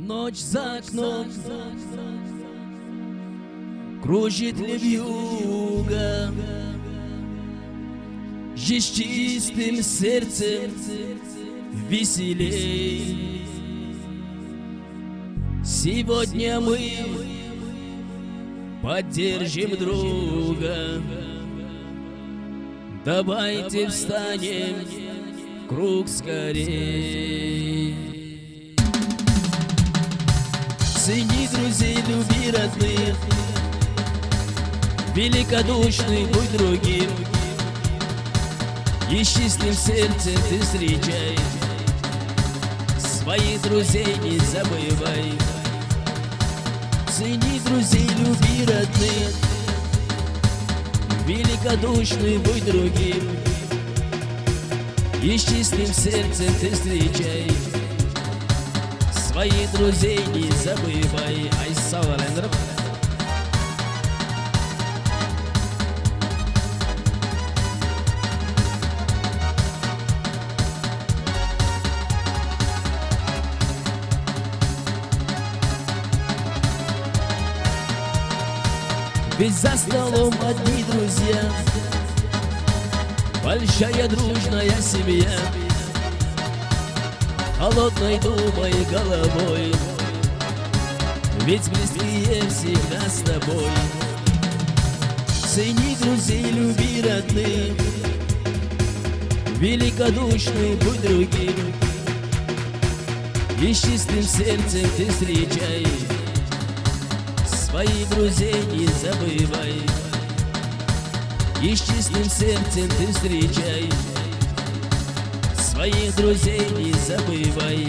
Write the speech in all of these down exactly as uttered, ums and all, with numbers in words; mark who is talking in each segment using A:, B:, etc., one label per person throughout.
A: Ночь за окном кружит львюга, здесь чистым сердцем веселей. Сегодня мы поддержим друга. Давайте встанем в круг скорей. Цени друзей, люби родных, великодушный будь другим, и с чистым сердцем ты встречай, своих друзей не забывай. Цени друзей, люби родных, великодушный будь другим, и с чистым сердцем ты встречай, своих друзей не забывай. Ай, савалендр. Ведь за столом одни друзья, большая дружная семья, холодной думой головой, ведь близкие всегда с тобой. Цени друзей, люби родных, великодушный будь другим, и с чистым сердцем ты встречай, своих друзей не забывай, и с чистым сердцем ты встречай, своих друзей не забывай.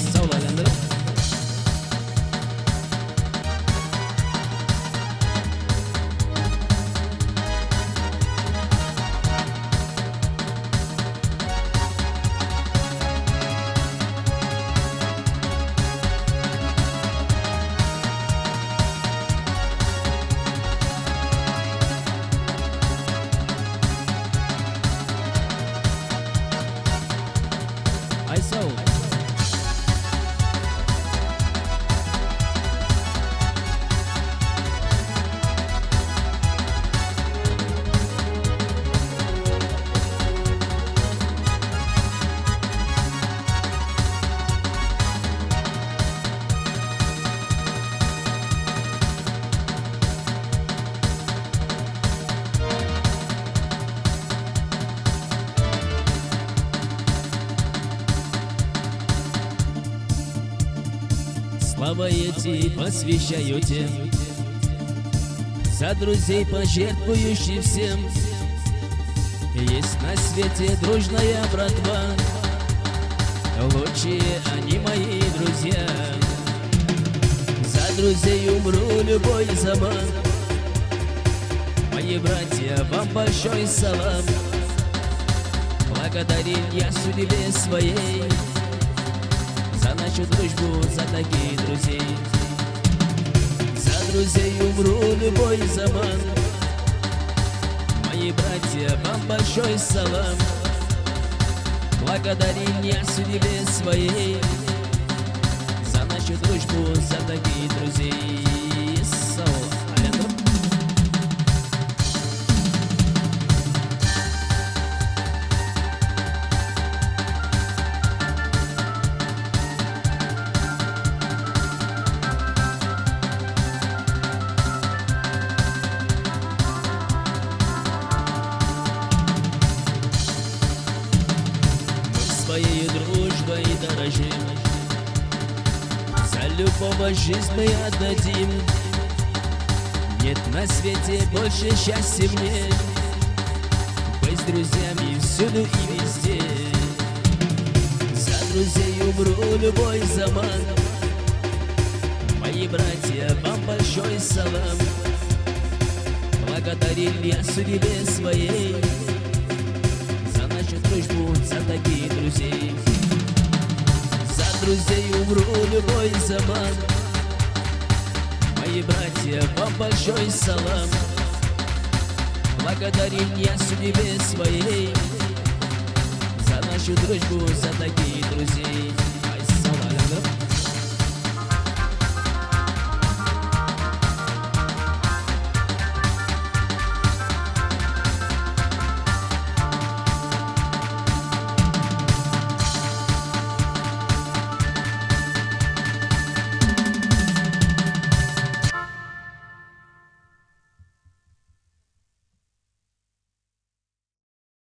A: I saw. Слова эти посвящаю тем, за друзей пожертвующих всем. Есть на свете дружная братва, лучшие они мои друзья. За друзей умру любой заман, мои братья, вам большой салам. Благодарен я судьбе своей за нашу дружбу, за таких друзей. За друзей умру любой заман, мои братья, вам большой салам. Благодарен я судьбе своей за нашу дружбу, за таких друзей. Своей дружбой дорожим, за любого жизнь мы отдадим. Нет на свете больше счастья мне, быть с друзьями всюду и везде. За друзей умру любой заман, мои братья, вам большой салам. Благодарен я судьбе своей за нашу дружбу, за таких друзей. За друзей умру любой заман, мои братья, вам большой салам. Благодарен я судьбе своей за нашу дружбу, за таких друзей.